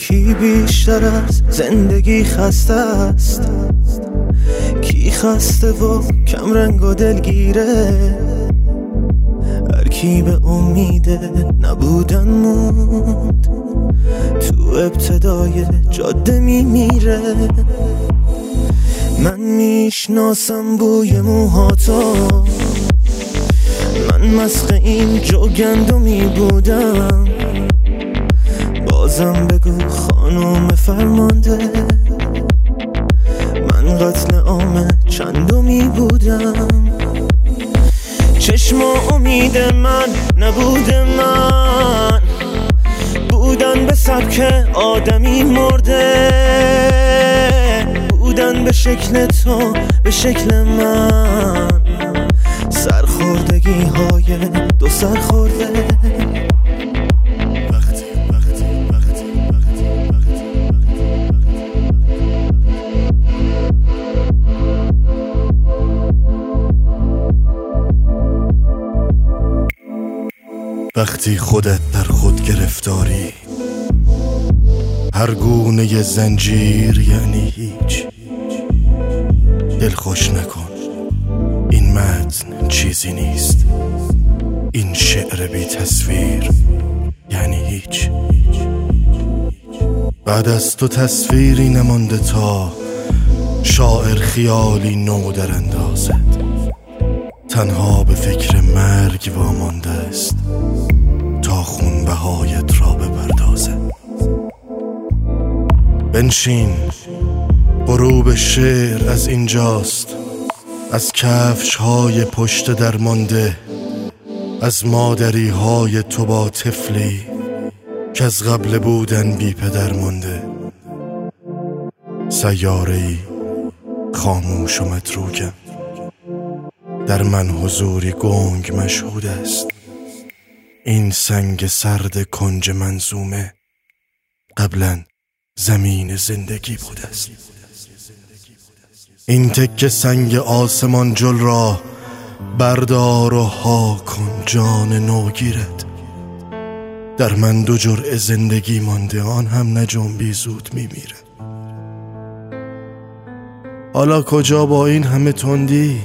کی بیشتر از زندگی خسته است؟ کی خسته و کم رنگ و دلگیره؟ هر کی به امید نبودن موند تو ابتدای جاده میمیره. من میشناسم بوی موهاتو، من مسخ این جوگندمی بودم. بازم بگو خانم فرمانده، من قتل عام چندمی بودم. چشم و امید من نبود، من بودن به سبک آدمی مرده، بودن به شکل تو به شکل من، سرخوردگی های دو سرخورده. وقتی خودت در خود گرفتاری، هر گونه زنجیر یعنی هیچ. دل خوش نکن، این متن چیزی نیست. این شعر بی تصویر یعنی هیچ. بعد از تو تصویری نمانده تا شاعر خیالی نو در اندازد. تنها به فکر مرگ وامانده است تا خونبهایت را بپردازد. بنشین، غروب شعر از اینجاست، از کفش های پشت درمانده، از مادری های تو با طفلی که از قبل بودن بی پدر مانده. سیاره‌ای خاموش و متروکم، در من حضوری گنگ مشهود است. این سنگ سرد کنج منظومه قبلا زمین زندگی بود است. این تکه سنگ آسمان جل را بردار و ها کن جان نوگیرت. در من 2 جرعه زندگی مانده، آن هم نجنبی زود میمیره. حالا کجا با این همه تندی؟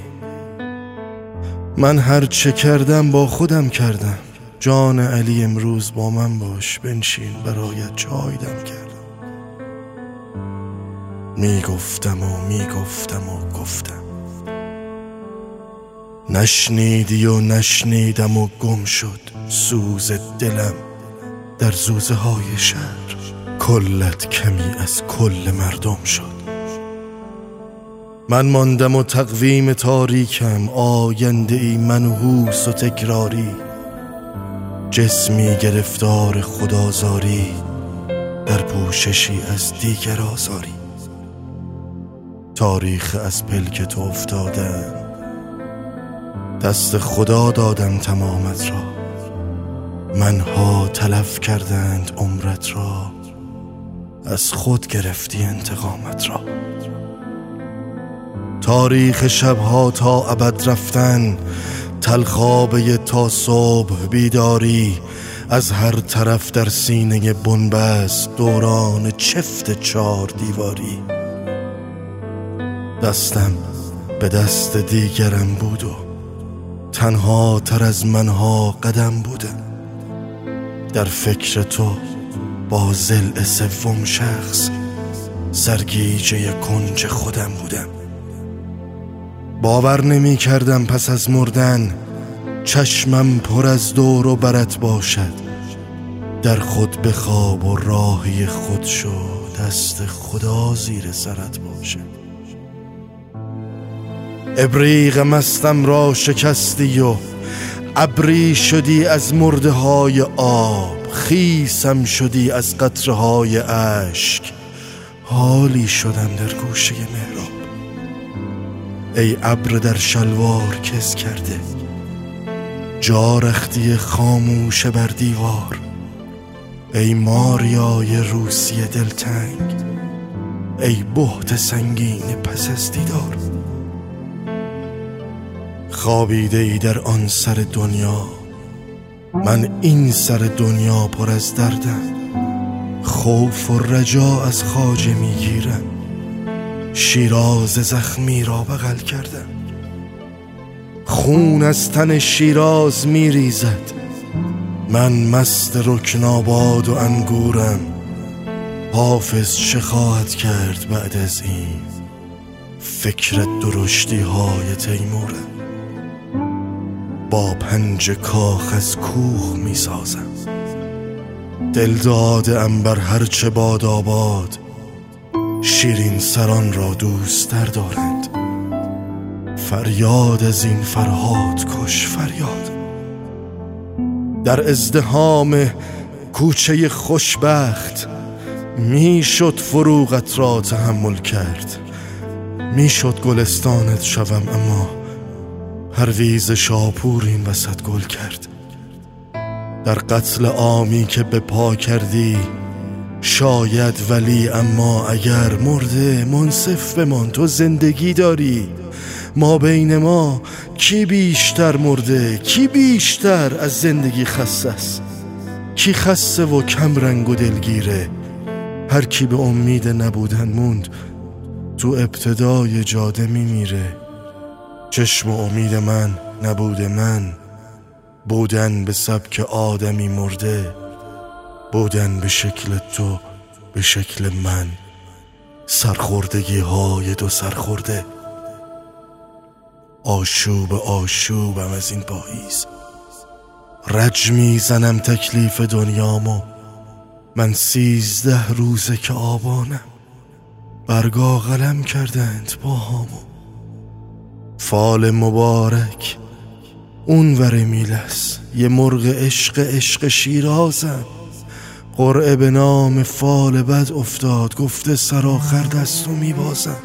من هر چه کردم با خودم کردم. جان علی امروز با من باش، بنشین برایت چای دم کردم. میگفتم و گفتم، نشنیدی و نشنیدم و گم شد سوز دلم در زوزه های شهر. کلت کمی از کل مردم شد. من ماندم و تقویم تاریکم، آینده ای منحوس و تکراری. جسمی گرفتار خدازاری، در پوششی از دیگر آزاری. تاریخ از پلک تو افتادم، دست خدا دادم تمامت را. منها تلف کردند عمرت را، از خود گرفتی انتقامت را. تاریخ شبها تا ابد رفتن، تلخابه تا صبح بیداری. از هر طرف در سینه بنبست دوران چفت 4 دیواری. دستم به دست دیگرم بود و تنها تر از منها قدم بودم. در فکر تو با ضلع 3 شخص سرگیجه کنج خودم بودم. باور نمی کردم پس از مردن چشمم پر از دور و برت باشد. در خود بخواب و راهی خود شو، دست خدا زیر سرت باشد. ابریق مستم را شکستی و ابری شدی از مرده های آب. خیسم شدی از قطره های اشک، حالی شدم در گوشه محراب. ای ابر در شلوار کس کرده، جا رختی خاموش بر دیوار. ای ماریای روسی دلتنگ، ای بهت سنگین پس از دیدار. خوابیده ای در آن سر دنیا، من این سر دنیا پر از دردم. خوف و رجا از خواجه میگیرم، شیراز زخمی را بغل کردم. خون از تن شیراز میریزد، من مست رکناباد و انگورم. حافظ چه خواهد کرد بعد از این؟ فکر درشتی های تیمورم. با پنج کاخ از کوه می سازم، دل دادم بر هرچه باد آباد. شیرین سران را دوست تر دارند، فریاد از این فرهاد کش فریاد. در ازدحام کوچه خوشبخت میشد فروغت را تحمل کرد. میشد گلستانت شوم، اما پرویز شاپور این وسط گل کرد. در قتل عامی که به پا کردی شاید، ولی اما اگر مرده منصف بمان، تو زندگی داری. ما بین ما کی بیشتر مرده، کی بیشتر از زندگی خسته است؟ کی خسته و کم رنگ و دلگیره؟ هر کی به امید نبودن موند، تو ابتدای جاده میمیره. چشم و امید من نبوده، من بودن به سبک آدمی مرده، بودن به شکل تو، به شکل من. سرخوردگی های دو سرخورده، آشوب آشوبم از این پاییز. رج میزنم تکلیف دنیامو، من 13 روزه که آبانم. برگا قلم کردند باهامو، فال مبارک اون ور میلس. یه مرغ عشق شیرازم، قرعه به نام فال بد افتاد، گفته سرآخر دستو میبازم.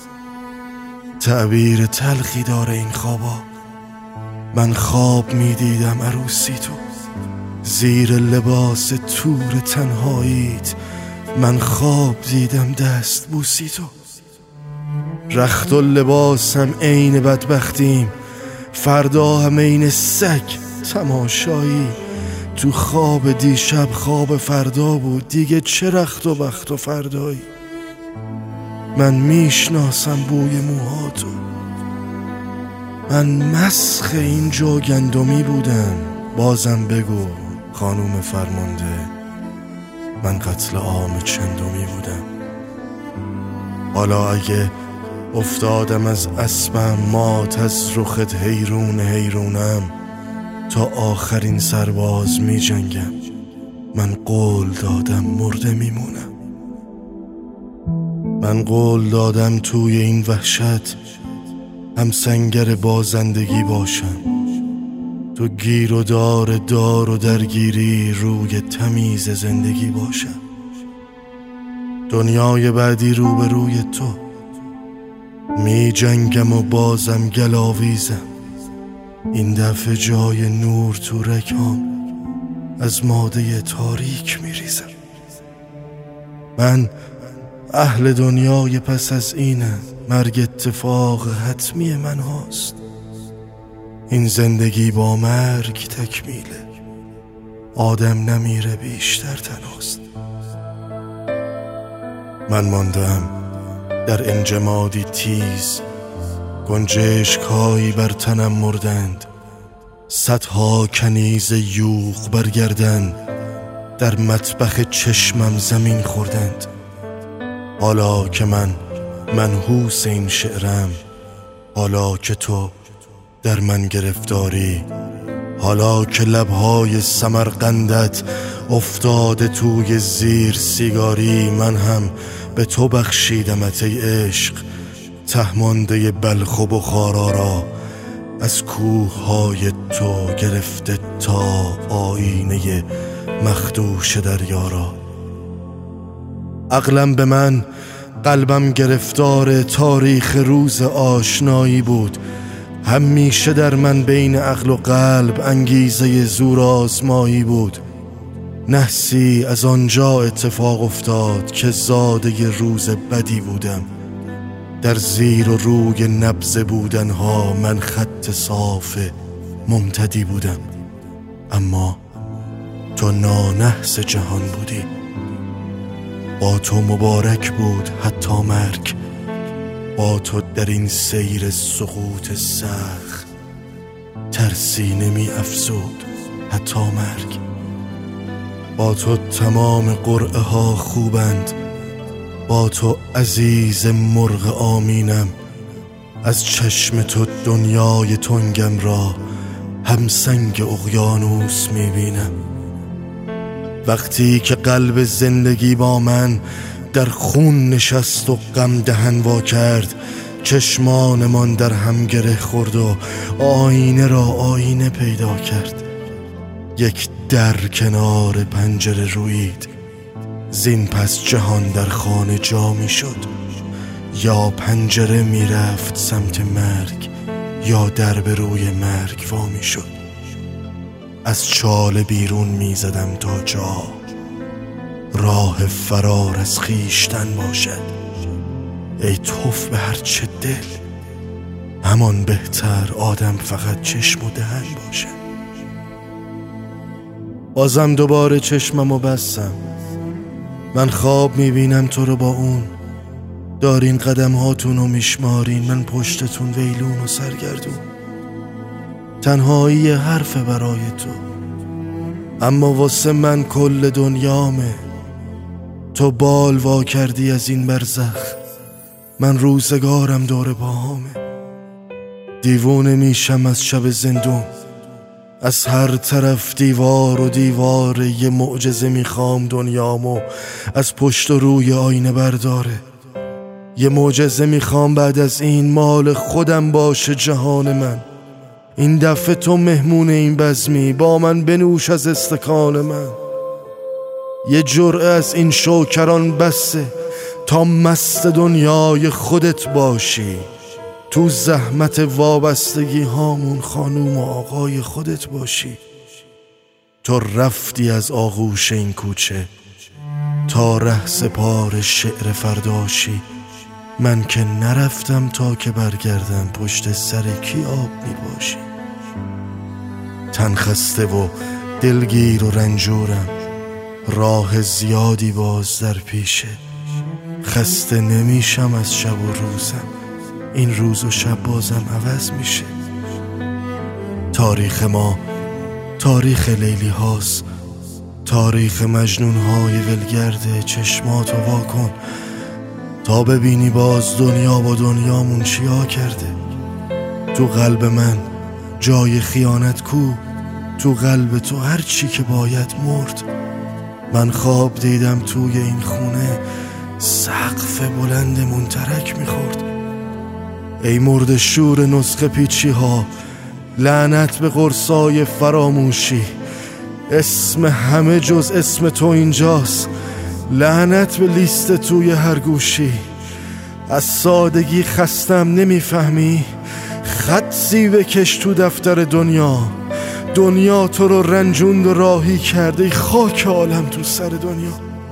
تعبیر تلخی داره این خوابا، من خواب میدیدم عروسی تو، زیر لباس تور تنهاییت من خواب دیدم دست بوسی تو. رخت و لباسم عین بدبختیم، فردا هم عین سگ تماشایی. تو خواب دیشب خواب فردا بود، دیگه چه رخت و بخت و فردایی. من میشناسم بوی موهاتو، من مسخ این جو گندمی بودم. بازم بگو خانوم فرمانده، من قتل عام چندمی بودم. حالا اگه افتادم از اسبم، مات از رخت حیرونم، تا آخرین سرباز می جنگم. من قول دادم مرده میمونم، من قول دادم توی این وحشت هم سنگر بازندگی باشم. تو گیر و دار و درگیری روی تمیز زندگی باشم. دنیای بعدی روبروی تو می جنگم و بازم گلاویزم. این دفعه جای نور تو رگام از ماده تاریک می ریزم. من اهل دنیای پس از اینم، مرگ اتفاق حتمی من هاست. این زندگی با مرگ تکمیله، آدم نمیره بیشتر تنهاست. من ماندم در انجمادی تیز، گنجشک‌هایی بر تنم مردند. صدها کنیز یوغ برگردن در مطبخ چشمم زمین خوردند. حالا که من منحوس این شعرم، حالا که تو در من گرفتاری، حالا که لبهای سمرقندت افتاده توی زیر سیگاری، من هم به تو بخشیدمت ای عشق، تهمانده بلخ و بخارا را از کوههای تو گرفته تا آینه مخدوش دریا را. عقلم به من، قلبم گرفتار تاریخ روز آشنایی بود. همیشه در من بین عقل و قلب انگیزه زور آزمایی بود. نحسی از آنجا اتفاق افتاد که زاده روز بدی بودم. در زیر و روی نبض بودنها من خط صاف ممتدی بودم. اما تو نانحس جهان بودی، با تو مبارک بود حتی مرگ، با تو در این سیر سقوط سخت ترسی نمی افزود حتی مرگ. با تو تمام قرعه ها خوبند، با تو عزیز مرغ آمینم، از چشم تو دنیای تنگم را همسنگ اقیانوس میبینم. وقتی که قلب زندگی با من در خون نشست و غم دهن وا کرد، چشمانمان در هم گره خورد و آینه را آینه پیدا کرد. یک در کنار پنجره رویید، زین پس جهان در خانه جا می شد. یا پنجره می رفت سمت مرگ، یا در به روی مرگ وا می شد. از چاله بیرون می زدم تا جا راه فرار از خیشتن باشد. ای توف به هر چه دل، همان بهتر آدم فقط چشم و دهن باشد. بازم دوباره چشممو بستم، من خواب میبینم تو رو با اون، دارین قدم هاتونو میشمارین، من پشتتون ویلون و سرگردون. تنهایی حرف برای تو، اما واسه من کل دنیامه. تو بال وا کردی از این برزخ، من روزگارم دور پاهامه. دیوونه میشم از شب زندون، از هر طرف دیوار و دیوار. یه معجزه میخوام دنیامو از پشت و روی آینه برداره. یه معجزه میخوام بعد از این مال خودم باشه جهان من. این دفعه تو مهمون این بزمی، با من بنوش از استکان من. یه جرعه از این شوکران بسه تا مست دنیای خودت باشی. تو زحمت وابستگی هامون خانوم و آقای خودت باشی. تو رفتی از آغوش این کوچه تا ره سپار شعر فرداشی. من که نرفتم تا که برگردم، پشت سر کی آب می باشی. تن خسته و دلگیر و رنجورم، راه زیادی باز در پیشه. خسته نمیشم از شب و روزم، این روز و شب بازم عوض میشه. تاریخ ما تاریخ لیلی هاست، تاریخ مجنون های ولگرده. چشماتو وا کن تا ببینی باز دنیا با دنیامون چیا کرده. تو قلب من جای خیانت کو، تو قلب تو هر چی که باید مرد. من خواب دیدم توی این خونه سقف بلند منترک میخورد. ای مرد شور نسخه پیچی ها، لعنت به قرصای فراموشی. اسم همه جز اسم تو اینجاست، لعنت به لیست توی هر گوشی. از سادگی خستم نمیفهمی، خطی بکش تو دفتر دنیا. دنیا تو رو رنجوند و راهی کرده، خاک عالم تو سر دنیا.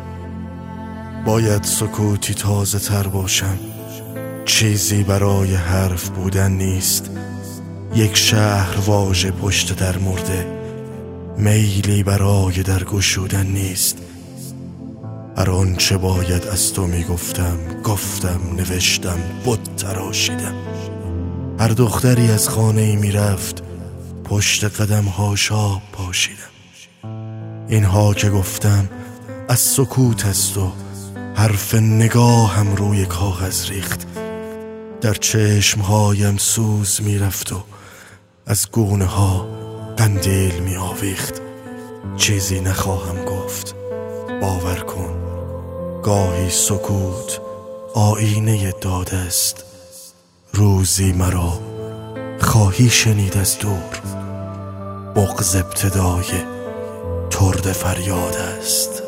باید سکوتی تازه تر باشم، چیزی برای حرف بودن نیست. یک شهر واژه پشت در مرده، میلی برای در گشودن نیست. هر آنچه باید از تو میگفتم گفتم، نوشتم بت تراشیدم. هر دختری از خانه ای میرفت، پشت قدم هاش آب پاشیدم. اینها که گفتم از سکوت است و حرف نگاهم روی کاغذ ریخت. در چشمهایم سوز میرفت و از گونه ها قندیل می آویخت. چیزی نخواهم گفت، باور کن. گاهی سکوت آینه داده است، روزی مرا خواهی شنید از دور. بغض ابتدای ترد فریاد است.